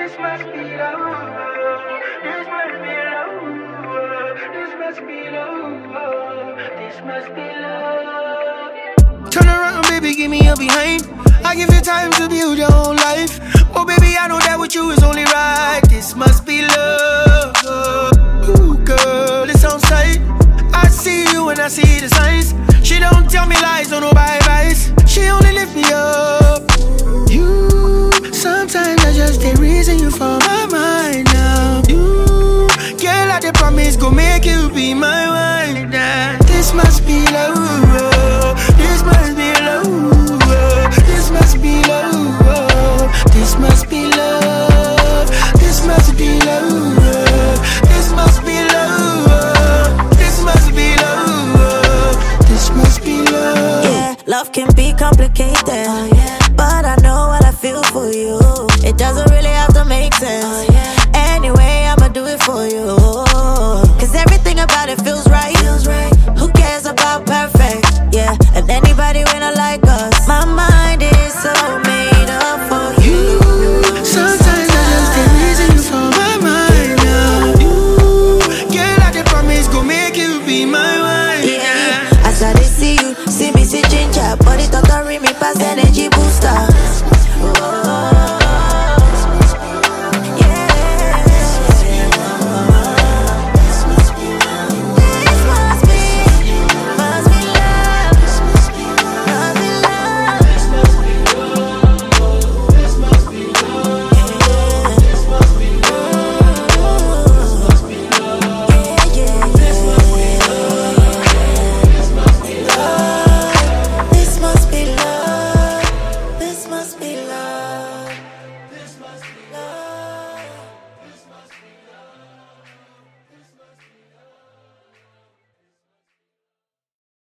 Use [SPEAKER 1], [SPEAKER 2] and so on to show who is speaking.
[SPEAKER 1] This must be love. This must be love. This must be love. This must be love. Turn around, baby, give me your behind. I give you time to build your own life. Oh, baby, I know that with you is only right. This must be love. Ooh, girl, it sounds tight. I see you and I see the signs. She don't tell me lies, don't know bye-byes. She only lift me up. You, sometimes I just the reason you for my mind now. You, girl, I the promise go make you be my wife now. This must be love. This must be love. This must be love. This must be love. This must be love. This must be love. This must be love. This must be love.
[SPEAKER 2] Yeah, love can be complicated, but I know what I feel for you. It doesn't really have to make sense.